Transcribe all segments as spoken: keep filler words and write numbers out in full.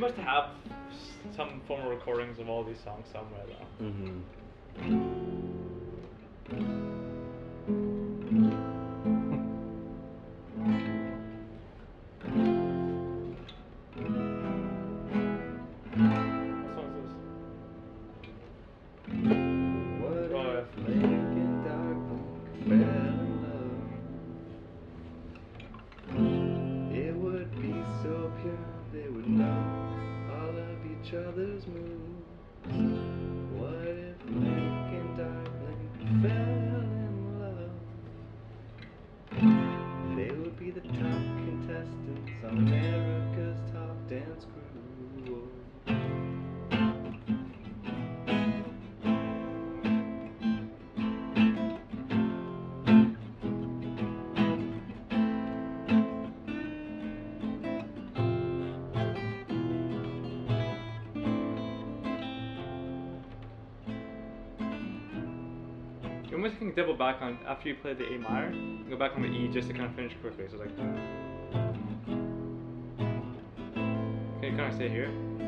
must have some form of recordings of all these songs somewhere, though. Mm-hmm. What song is this? What Oh, if yeah. Linkin Dark fell in love? It would be so pure, they would know all of each other's moves. What if Linkin Dark fell in love? They would be the top contestants on America's Top Dance Crew. You almost can double back on after you play the A minor, you go back on the E just to kind of finish quickly. So it's like, can you kind of stay here?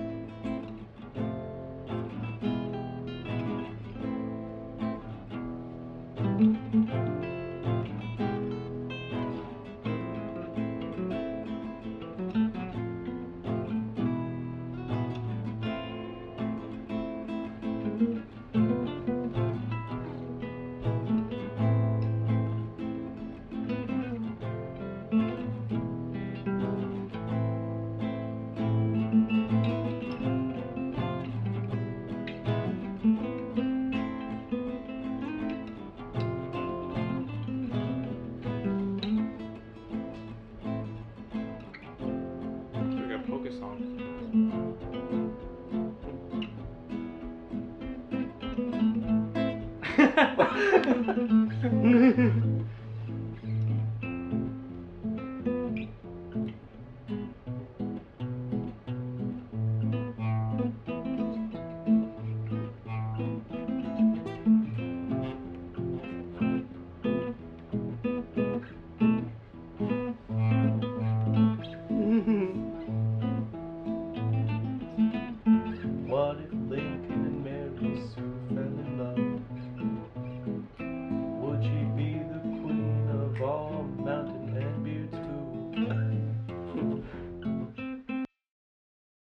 We got polka songs. What if